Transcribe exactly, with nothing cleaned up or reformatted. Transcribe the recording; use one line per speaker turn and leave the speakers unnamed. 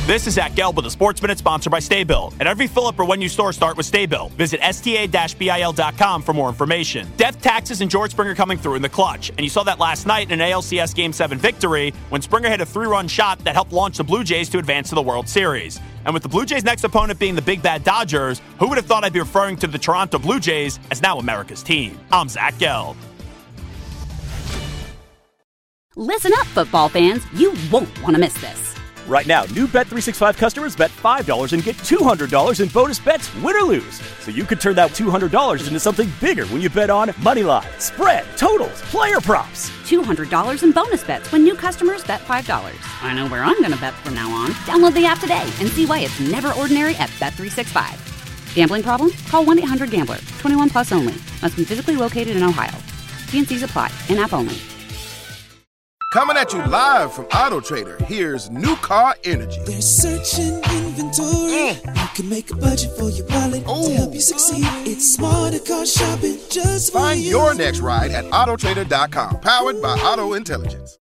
This is Zach Gelb with a Sports Minute sponsored by Staybill. At every fill-up or when you store, start with Staybill. Visit S T A bil dot com for more information. Death, taxes, and George Springer coming through in the clutch. And you saw that last night in an A L C S Game seven victory when Springer hit a three-run shot that helped launch the Blue Jays to advance to the World Series. And with the Blue Jays' next opponent being the Big Bad Dodgers, who would have thought I'd be referring to the Toronto Blue Jays as now America's team? I'm Zach Gelb.
Listen up, football fans. You won't want to miss this.
Right now, new Bet three sixty-five customers bet five dollars and get two hundred dollars in bonus bets, win or lose. So you could turn that two hundred dollars into something bigger when you bet on money line, spread, totals, player props.
two hundred dollars in bonus bets when new customers bet five dollars. I know where I'm going to bet from now on. Download the app today and see why it's never ordinary at Bet three sixty-five. Gambling problem? Call one eight hundred gambler. twenty-one plus only. Must be physically located in Ohio. T and C's apply. In-app only.
Coming at you live from Auto Trader, here's New Car Energy.
They're searching inventory. Mm. You can make a budget for your wallet Ooh. to help you succeed. It's smarter car shopping just for
Find
you.
your next ride at auto trader dot com. Powered by Auto Intelligence.